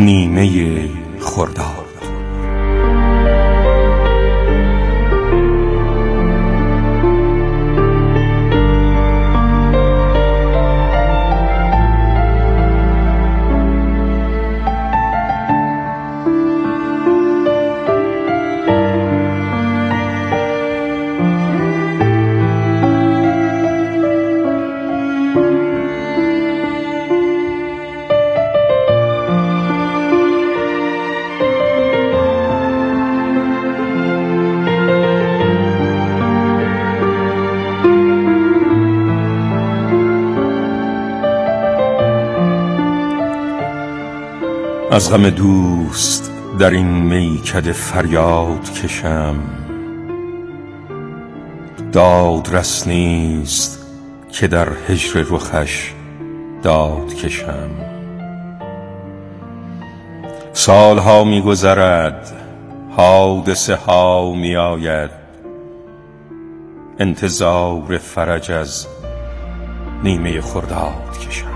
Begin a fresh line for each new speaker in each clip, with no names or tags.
نیمه خرداد. از غم دوست در این میکده فریاد کشم، دادرس نیست که در هجر رخش داد کشم. سالها می گذرد، حادثه ها می آید، انتظار فرج از نیمه خرداد کشم.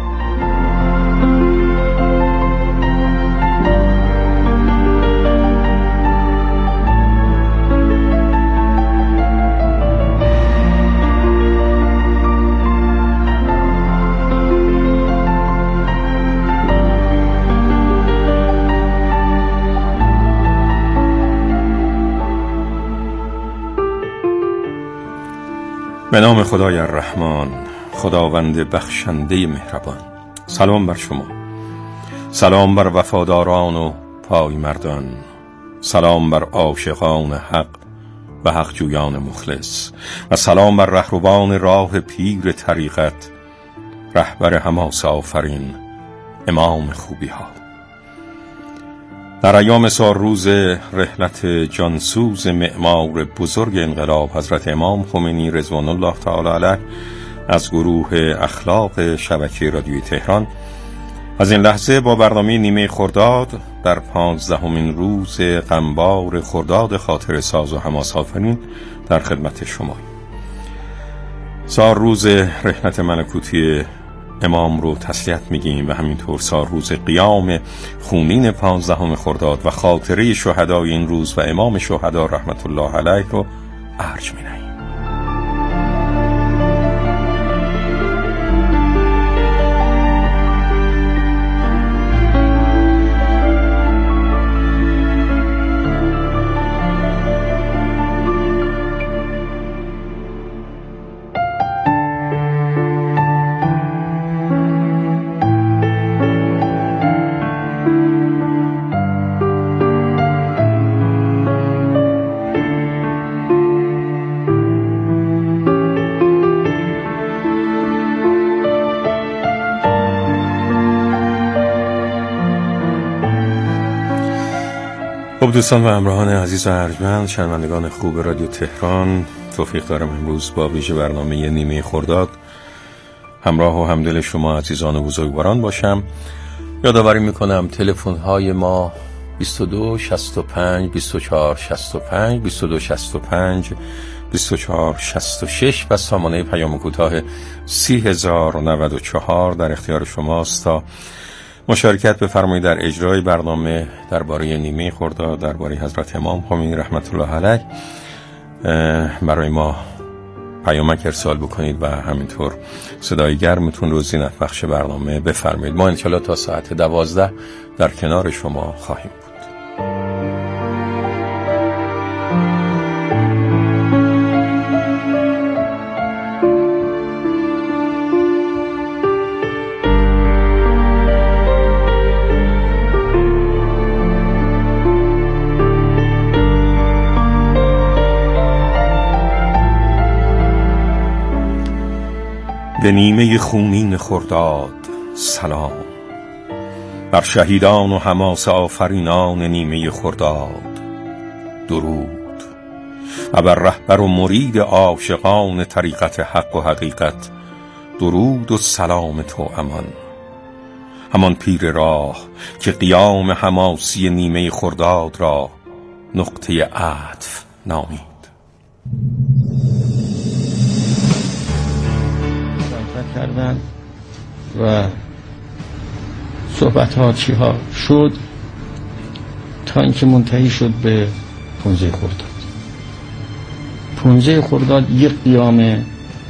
به نام خدای الرحمن، خداوند بخشنده مهربان. سلام بر شما، سلام بر وفاداران و پایمردان، سلام بر عاشقان حق و حق جویان مخلص، و سلام بر رهروان راه پیر طریقت، رهبر حماسه آفرین، امام خوبی ها. در ایام سالروز رحلت جانسوز معمار بزرگ انقلاب حضرت امام خمینی رضوان الله تعالی علیه از گروه اخلاق شبکه رادیویی تهران، از این لحظه با برنامه نیمه خرداد در 15مین روز غمبار خرداد خاطر ساز و حماسه آفرین در خدمت شما. سالروز رحلت ملکوتی امام رو تسلیت میگیم و همینطور سالروز قیام خونین 15 خرداد و خاطره شهدای این روز و امام شهدا رحمت الله علیه رو ارج می‌نهیم. خب دوستان و همراهان عزیز و ارجمند، شنوندگان خوب رادیو تهران، توفیق دارم امروز با ویژه برنامه نیمه خرداد همراه و همدل شما عزیزان و بزرگواران باشم. یادآوری میکنم تلفن های ما 22 65 24 65 22 65 24 66 و سامانه پیام کوتاه 30,094 در اختیار شماست تا مشارکت بفرمایید در اجرای برنامه درباره نیمه خرداد، درباره حضرت امام خمینی رحمت الله علیه برای ما پیامک ارسال بکنید و همینطور صدای گرمتون رو زینت بخش برنامه بفرمایید. ما انشالله تا ساعت 12 در کنار شما خواهیم بود. به نیمه خونین خرداد سلام، بر شهیدان و حماسه آفرینان نیمه خرداد درود، و بر رهبر و مرید عاشقان طریقت حق و حقیقت درود و سلام تو امان. همان پیر راه که قیام حماسی نیمه خرداد را نقطه عطف نامید.
کردن و صحبت ها چی ها شد تا اینکه منتهی شد به 15 خرداد. 15 خرداد یک قیام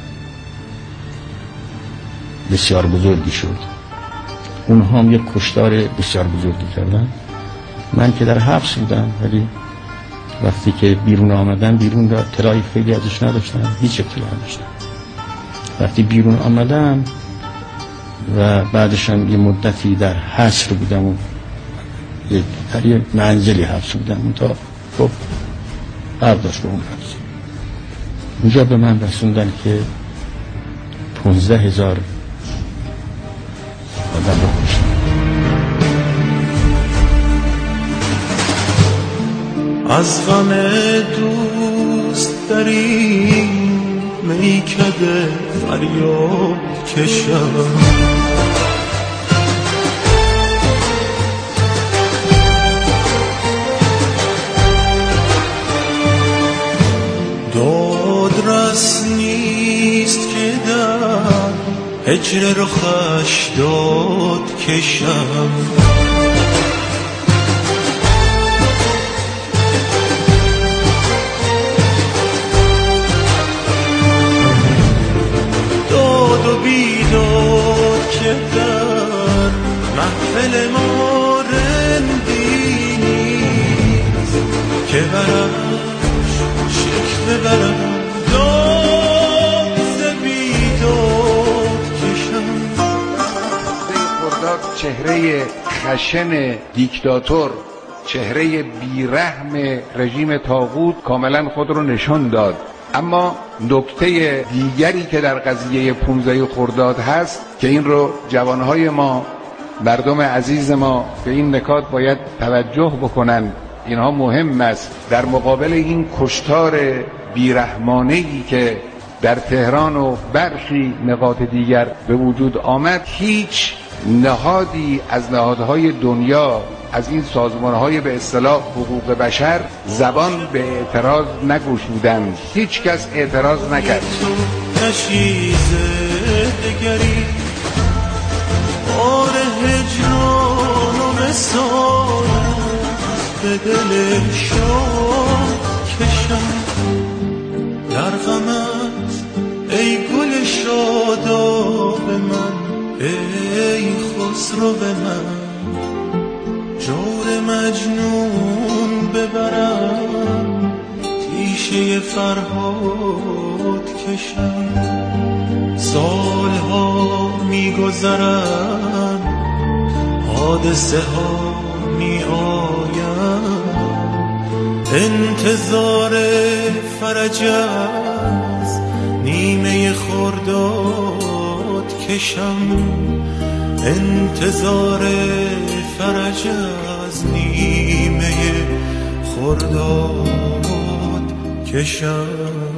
بسیار بزرگی شد. اونها هم یک کشتار بسیار بزرگی کردن. من که در حبس بودم، ولی وقتی که بیرون آمدن، بیرون را اطلاعی خیلی ازش نداشتم، هیچ اطلاعی نداشتم. وقتی بیرون آمدم و بعدش هم یه مدتی در حصر بودم و در یه منزلی حبس بودم تا خب برداشت به اون حبس. اونجا به من رسوندن که 15,000 آدم رو کشتن.
از غم دوست در این میکده فریاد کشم، دادرس نیست که در هجر رخش داد کشم. داد و بیداد که در محفل ما رندی نیست، که برش شکل برم داد ز بیداد کشم.
خرداد چهره خشن دیکتاتور، چهره بیرحم رژیم طاغوت کاملا خود رو نشان داد. اما نکته دیگری که در قضیه 15 خرداد هست که این رو جوانهای ما، مردم عزیز ما به این نکات باید توجه بکنن، اینها مهم است. در مقابل این کشتار بیرحمانه‌ای که در تهران و برخی نقاط دیگر به وجود آمد، هیچ نهادی از نهادهای دنیا، از این سازمانهای به اصطلاح حقوق بشر زبان به اعتراض نگشودند. هیچ کس اعتراض نکرد.
نشیز دگری بار هجران و مثال به دل شاد کشم. در غمت ای گل شاداب من، ای خسرو به من جور مجنون ببرم، تیشه فرهاد کشم. سالها میگذرن، حادثه ها می آیم، انتظار فرج از نیمه خرداد کشم. انتظار فرج از نیمه خرداد کشم.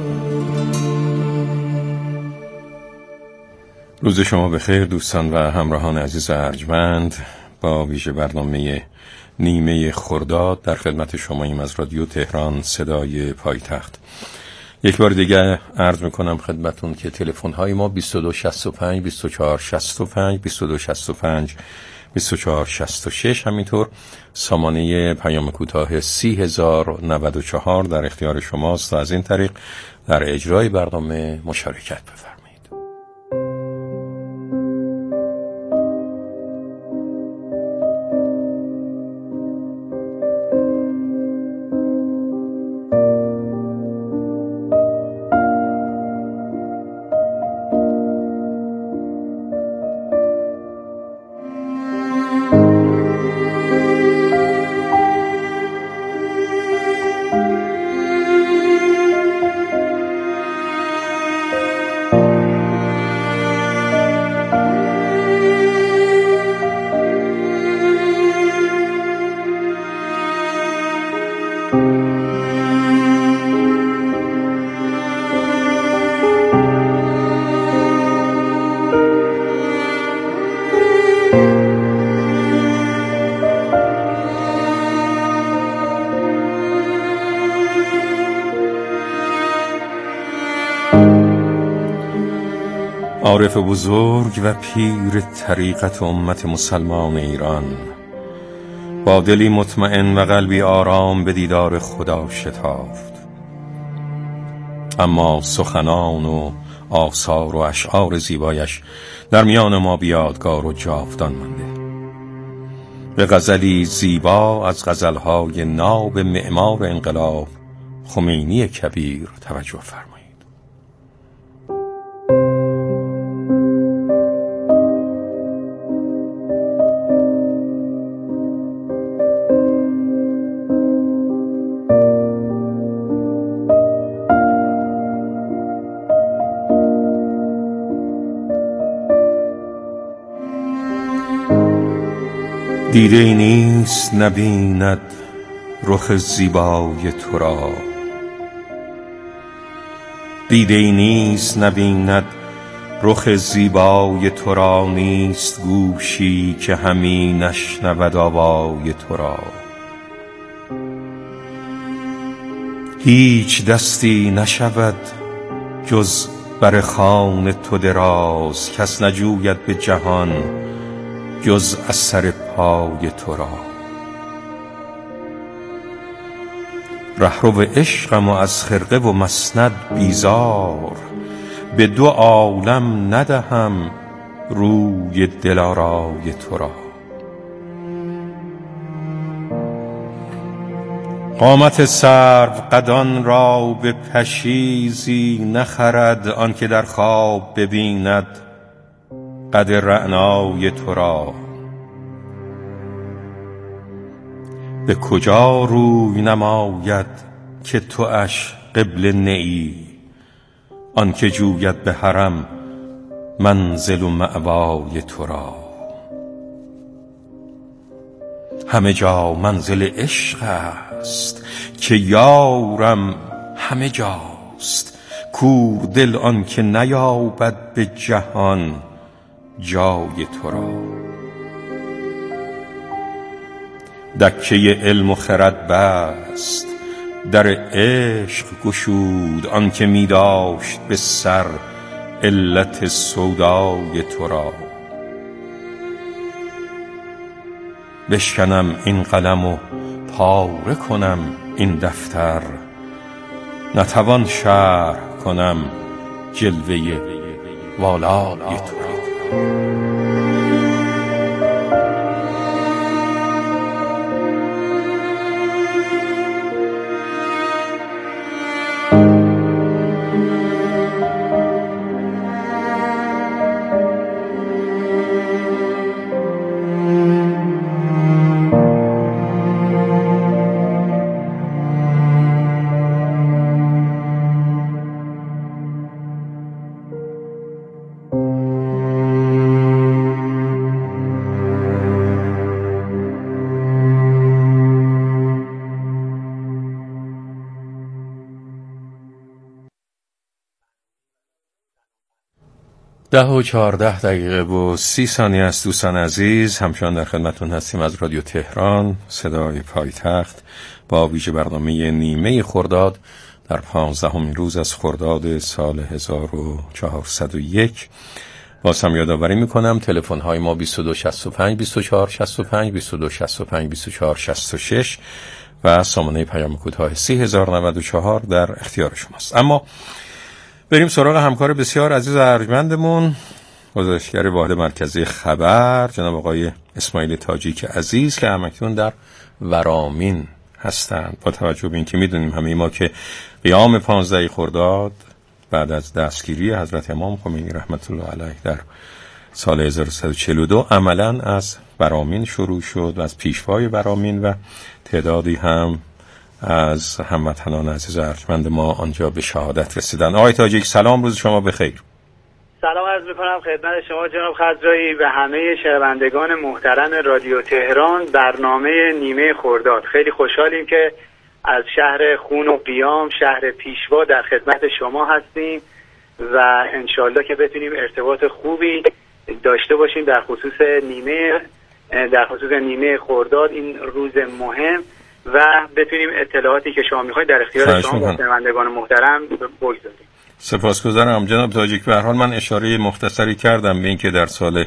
روز شما بخیر دوستان و همراهان عزیز ارجمند. با ویژه برنامه نیمه خرداد در خدمت شماییم از رادیو تهران صدای پایتخت. یک بار دیگه عرض میکنم خدمتون که تلفن های ما 2265 2465 2265 2466، همینطور سامانه پیام کوتاه 30,094 در اختیار شماست و از این طریق در اجرای برنامه مشارکت بفرمایید. عارف بزرگ و پیر طریقت امت مسلمان ایران، با دلی مطمئن و قلبی آرام به دیدار خدا شتافت. اما سخنان و آثار و اشعار زیبایش در میان ما بیادگار و جاودان مانده. به غزلی زیبا از غزلهای ناب معمار انقلاب خمینی کبیر توجه فرمایید. دیده ای نیست نبیند رخ زیبای تو را، دیده ای نیست نبیند رخ زیبای تو را، نیست گوشی که همی نشنود آوای تو را. هیچ دستی نشود جز بر خوان تو دراز، کس نجوید به جهان جز از سر پای تو را. رهرو عشقم و از خرقه و مسند بیزار، به دو عالم ندهم روی دلارای تو را. قامت سرو قدان را به پشیزی نخرد، آن که در خواب ببیند قد رعنای تو را. به کجا روی نماید که تواش قبله نیی، آن که جوید به حرم منزل و مأوای تو را. همه جا منزل عشق است که یارم همه جاست، کور دل آن که نیابد به جهان جای تو را. دکه علم و خرد بست در عشق گشود، آن که می داشت به سر علت سودای تو را. بشکنم این قلم و پاره کنم این دفتر، نتوان شرح کنم جلوه والای تو را. ده و 14 دقیقه و 30 ثانیه است. دوستان عزیز، همچنان در خدمتتون هستیم از رادیو تهران، صدای پایتخت، با ویژه برنامه نیمه خرداد در 15مین روز از خرداد سال 1401. باز هم یادآوری میکنم تلفن های ما 2265 2465 2265 2466 و سامانه پیام کوتاه 3094 در اختیار شماست. اما بریم سراغ همکار بسیار عزیز و ارجمندمون، گزارشگر واحد مرکزی خبر، جناب آقای اسماعیل تاجیک عزیز که همکنون در ورامین هستند. با توجه به اینکه میدونیم همه ما که قیام 15 خرداد بعد از دستگیری حضرت امام خمینی رحمت الله علیه در سال 1342 عملاً از ورامین شروع شد و از پیشوای ورامین و تعدادی هم از هموطنان عزیز ارجمند ما آنجا به شهادت رسیدن. آقای تاجیک سلام، روز شما بخیر.
سلام عرض میکنم خدمت شما جناب خضرایی و همه شنوندگان محترم رادیو تهران. برنامه نیمه خرداد، خیلی خوشحالیم که از شهر خون و قیام، شهر پیشوا، در خدمت شما هستیم و انشالله که بتونیم ارتباط خوبی داشته باشیم در خصوص نیمه خرداد، این روز مهم، و بتونیم اطلاعاتی که شما میخواید در اختیار شما شنوندگان محترم بگذاریم.
سپاسگزارم جناب تاجیک. به هر حال من اشاره مختصری کردم به اینکه در سال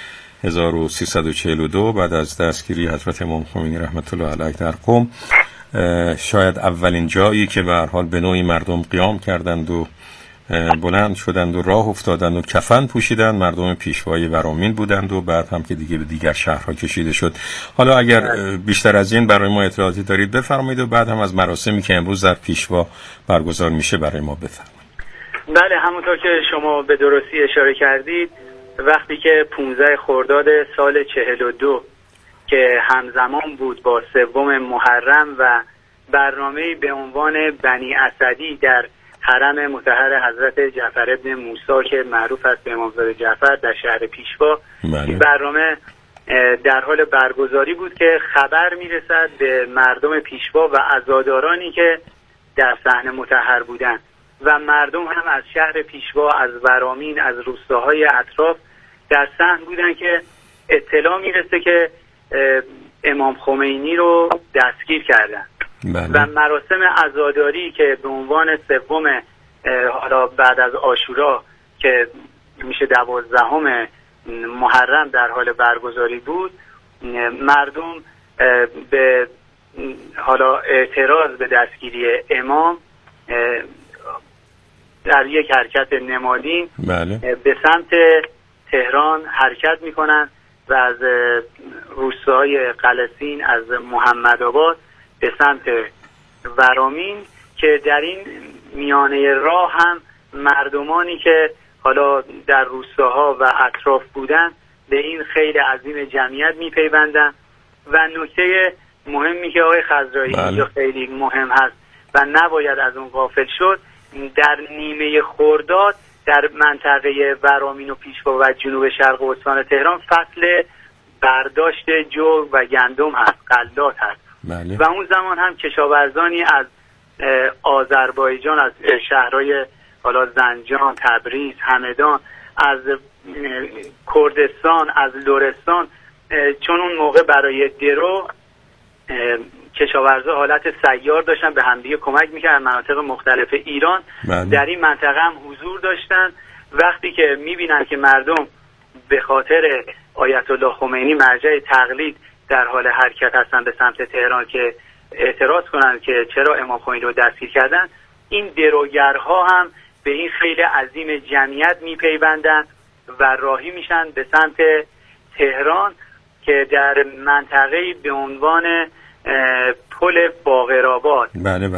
1342 بعد از دستگیری حضرت امام خمینی رحمت الله علیه در قم، شاید اولین جایی که به هر حال به نوعی مردم قیام کردند و بلند شدند و راه افتادند و کفن پوشیدند، مردم پیشوای ورامین بودند و بعد هم که دیگه به دیگر شهرها کشیده شد. حالا اگر بیشتر از این برای ما اطلاعاتی دارید بفرمایید و بعد هم از مراسمی که امروز در پیشوا برگزار میشه برای ما بفرمایید.
بله، همونطور که شما به درستی اشاره کردید، وقتی که 15 خرداد سال 42 که همزمان بود با 3 محرم و برنامه‌ای به عنوان بنی اسدی در حرم مطهر حضرت جعفر ابن موسی که معروف است به امامزاده جعفر در شهر پیشوا، این برنامه در حال برگزاری بود که خبر میرسد به مردم پیشوا و عزادارانی که در صحن مطهر بودند و مردم هم از شهر پیشوا، از ورامین، از روستاهای اطراف در صحن بودن که اطلاع میرسه که امام خمینی رو دستگیر کردن. و مراسم عزاداری که به عنوان 3 حالا بعد از عاشورا که میشه 12 محرم در حال برگزاری بود، مردم به حالا اعتراض به دستگیری امام در یک حرکت نمادین به سمت تهران حرکت میکنن و از روستاهای قلسین، از محمدآباد به سمت ورامین که در این میانه راه هم مردمانی که حالا در روستاها و اطراف بودن به این خیلی عظیم جمعیت میپیوندن. و نکته مهمی که آقای خضرایی اینجا خیلی مهم هست و نباید از اون غافل شد، در نیمه خرداد در منطقه ورامین و پیشوا و جنوب شرق استان تهران فصل برداشت جو و گندم هست، غلات هست. و اون زمان هم کشاورزانی از آذربایجان، از شهرهای حالا زنجان، تبریز، همدان، از کردستان، از لرستان، چون اون موقع برای درو کشاورزا حالت سیار داشتن، به همدیگه کمک میکردن، مناطق مختلف ایران در این منطقه هم حضور داشتن. وقتی که میبینن که مردم به خاطر آیت الله خمینی مرجع تقلید در حال حرکت هستن به سمت تهران که اعتراض کنن که چرا امام خمینی رو دستگیر کردن، این دروگرها هم به این خیلی عظیم جمعیت میپیوندن و راهی میشن به سمت تهران که در منطقه‌ای به عنوان پل باقرآباد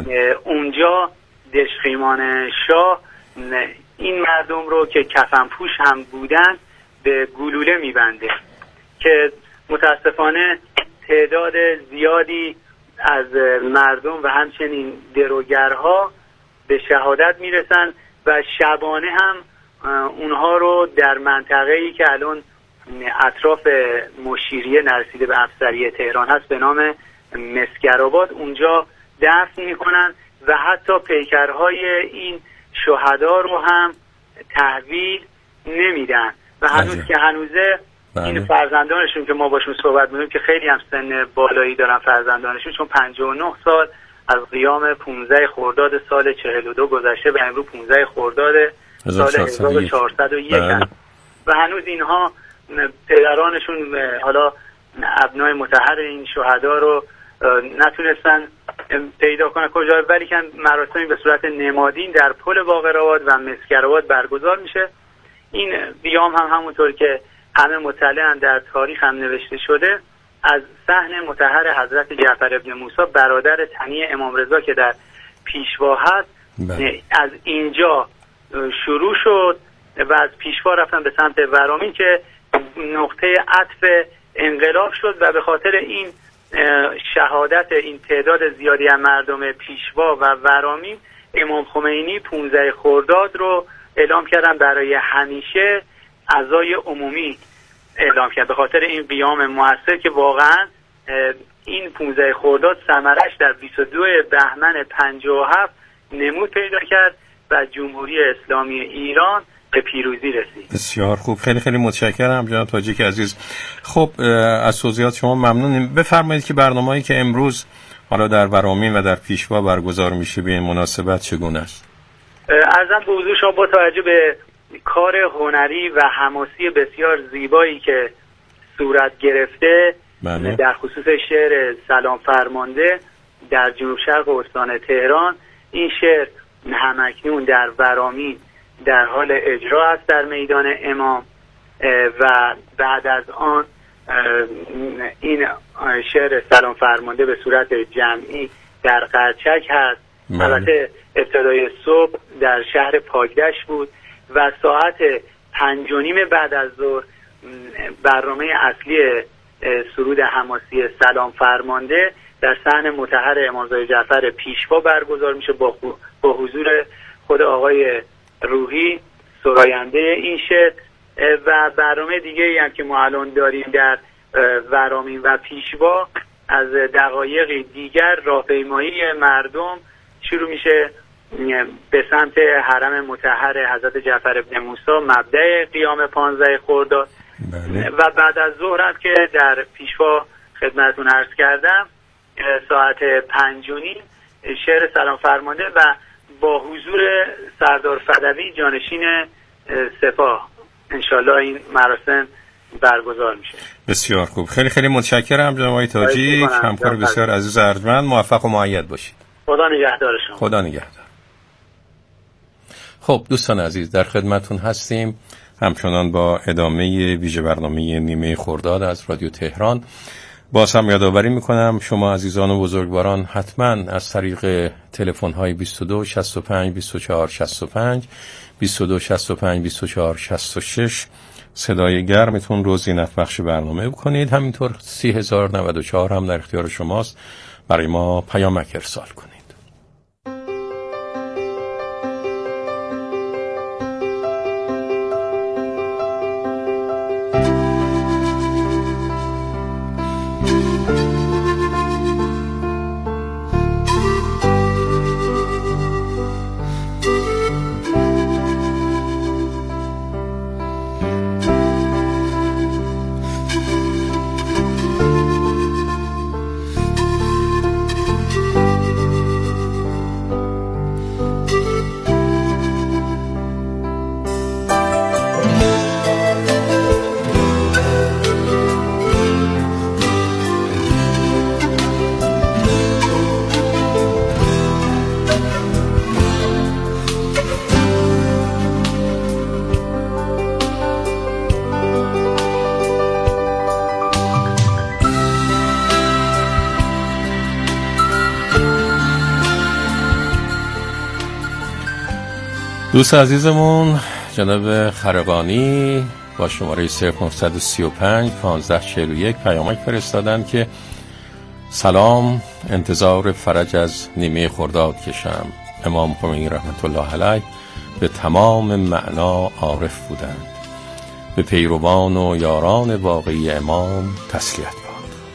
اونجا دشخیمان شاه این مردم رو که کفن پوش هم بودن به گلوله میبنده که متاسفانه تعداد زیادی از مردم و همچنین دروگرها به شهادت میرسن و شبانه هم اونها رو در منطقه‌ای که الان اطراف مشیریه نرسیده به افسریه تهران هست به نام مسگرآباد اونجا دفن میکنن و حتی پیکرهای این شهدا رو هم تحویل نمیدن و هنوز که هنوزه این فرزندانشون که ما باشون صحبت می‌کنیم که خیلی هم سن بالایی دارن فرزندانشون، چون 59 سال از قیام 15 خرداد سال 42 گذشته به امروز 15 خرداد سال 1401 و هنوز اینها پدرانشون حالا ابنای مطهر این شهدا رو نتونستن پیدا کنن کجا، ولی که مراسمی به صورت نمادین در پل باقرآباد و مسگرآباد برگزار میشه. این قیام هم همونطور که همه مطلعن در تاریخ هم نوشته شده از صحن مطهر حضرت جعفر ابن موسی برادر تنی امام رضا که در پیشوا هست از اینجا شروع شد و از پیشوا رفتن به سمت ورامین که نقطه عطف انقلاب شد و به خاطر این شهادت این تعداد زیادی از مردم پیشوا و ورامین امام خمینی 15 خرداد رو اعلام کردن برای همیشه عزای عمومی اعلام کرد. به خاطر این قیام موثر که واقعا این 15 خرداد ثمرش در 22 بهمن 57 نمود پیدا کرد و جمهوری اسلامی ایران به پیروزی رسید.
بسیار خوب، خیلی خیلی متشکرم جناب تاجیک عزیز. خب از توضیحات شما ممنونیم. بفرمایید که برنامه‌ای که امروز حالا در ورامین و در پیشوا برگزار میشه به این مناسبت چگونه است؟
عرضم به حضور شما با توجه به کار هنری و حماسی بسیار زیبایی که صورت گرفته در خصوص شعر سلام فرمانده در جنوب شرق استان تهران، این شعر همکنون در ورامین در حال اجرا است در میدان امام و بعد از آن این شعر سلام فرمانده به صورت جمعی در قرچک هست. البته ابتدای صبح در شهر پاکدشت بود و ساعت 5:30 بعد از ظهر برنامه اصلی سرود حماسی سلام فرمانده در صحن مطهر امامزاده جعفر پیشوا برگزار میشه با حضور خود آقای روحی سراینده این شعر و برنامه دیگه ای هم که ما الان داریم در ورامین و پیشوا از دقایق دیگر راهپیمایی مردم شروع میشه به سمت حرم مطهر حضرت جعفر بن موسی مبدأ قیام 15 خرداد و بعد از ظهر هم که در پیشوا خدمتتون عرض کردم ساعت 5:30 شعر سلام فرمانده و با حضور سردار فدوی جانشین سپاه انشالله این مراسم برگزار میشه.
بسیار خوب، خیلی خیلی متشکرم جناب آقای تاجیک، همکار بسیار عزیز ارجمند، موفق و مؤید باشید.
خدا نگهدار شما.
خدا نگهدار. خب دوستان عزیز، در خدمتون هستیم همچنان با ادامه ویژه برنامه نیمه خرداد از رادیو تهران. باز هم یادآوری میکنم شما عزیزان و بزرگواران حتما از طریق تلفن های 22 65 24 65 22 65 24 66 صدای گرمتون رو زینت بخش برنامه بکنید. همینطور 30,094 هم در اختیار شماست، برای ما پیامک ارسال کنید. دوست عزیزمون جناب خرقانی با شماره 0935 1541 پیامک فرستادن که سلام، انتظار فرج از نیمه خرداد کشم. امام خمینی رحمت الله علیه به تمام معنا عارف بودند. به پیروان و یاران واقعی امام تسلیت باد.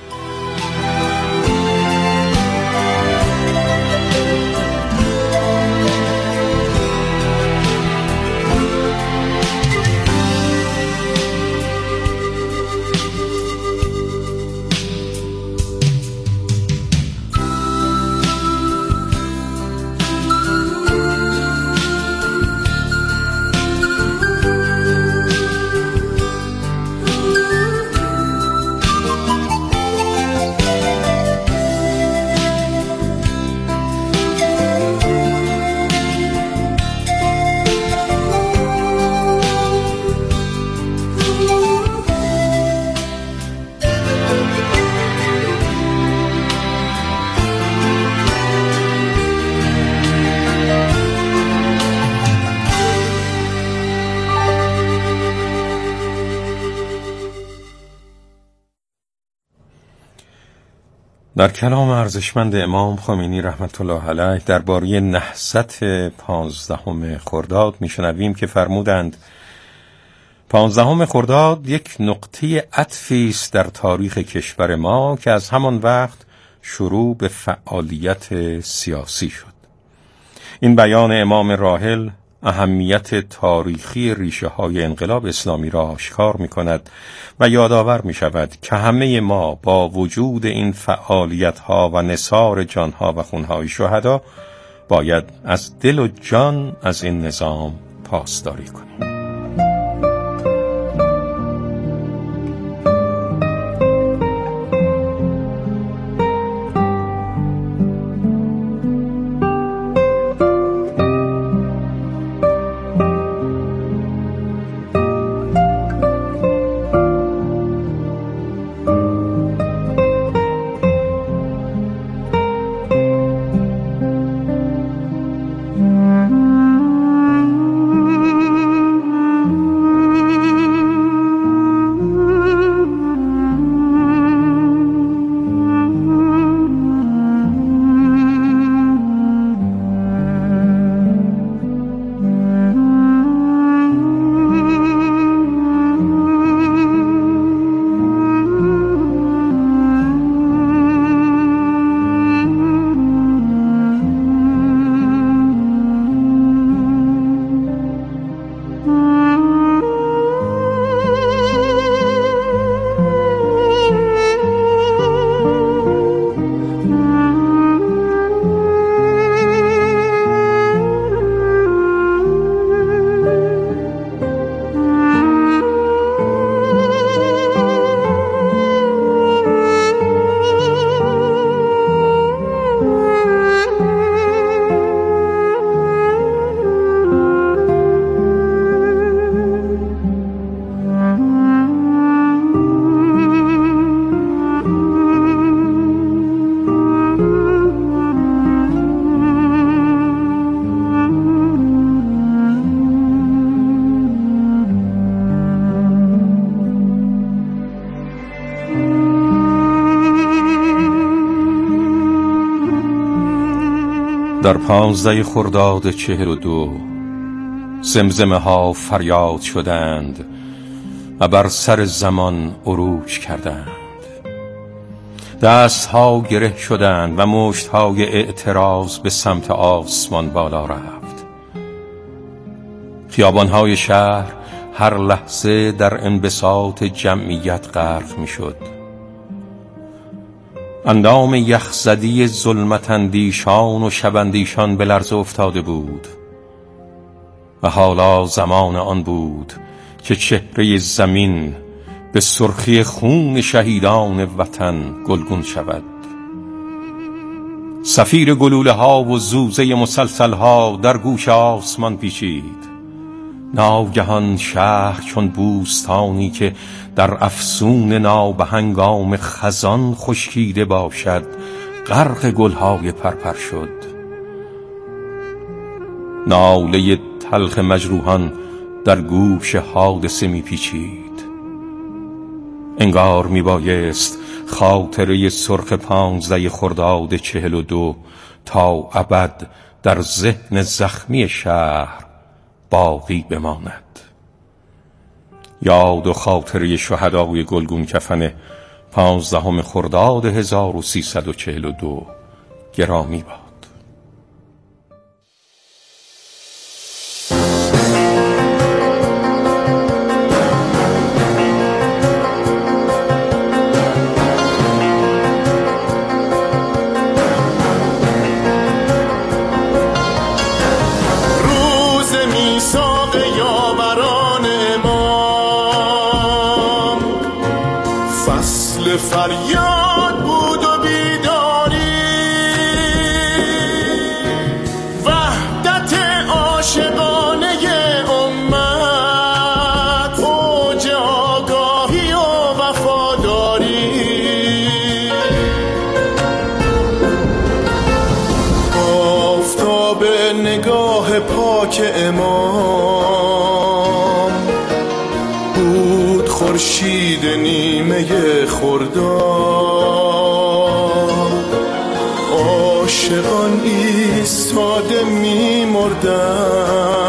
در کلام ارزشمند امام خمینی رحمت الله علیه درباره نهضت 15 خرداد میشنویم که فرمودند 15 خرداد یک نقطه عطفی است در تاریخ کشور ما که از همان وقت شروع به فعالیت سیاسی شد. این بیان امام راحل اهمیت تاریخی ریشه های انقلاب اسلامی را آشکار می کند و یادآور می شود که همه ما با وجود این فعالیت ها و نثار جان ها و خون های شهدا باید از دل و جان از این نظام پاسداری کنیم. در 15 خرداد 42 زمزمه ها فریاد شدند و بر سر زمان عروج کردند. دست ها گره شدند و مشت های اعتراض به سمت آسمان بالا رفت. خیابان های شهر هر لحظه در انبساط جمعیت غرق می شد. اندام یخزدی ظلمت اندیشان و شبندیشان به لرزه افتاده بود و حالا زمان آن بود که چهره زمین به سرخی خون شهیدان وطن گلگون شود. صفیر گلوله ها و زوزه مسلسل ها در گوش آسمان پیچید. ناگهان شهر چون بوستانی که در افسون نابهنگام خزان خشکیده باشد غرق گلهای پرپر شد. ناله تلخ مجروحان در گوش حادثه می پیچید. انگار می بایست خاطره سرخ 15 خرداد 42 تا ابد در ذهن زخمی شهر باقی بماند. یاد و خاطره شهدای گلگون کفن 15 خرداد 1342 گرامی باد.
فریاد بود و بیداری، وحدت عاشقانه امت، اوج آگاهی و وفاداری. آفتاب نگاه پاک امام بود خورشید نیمه خرداد. عاشقان ایستاده می مردن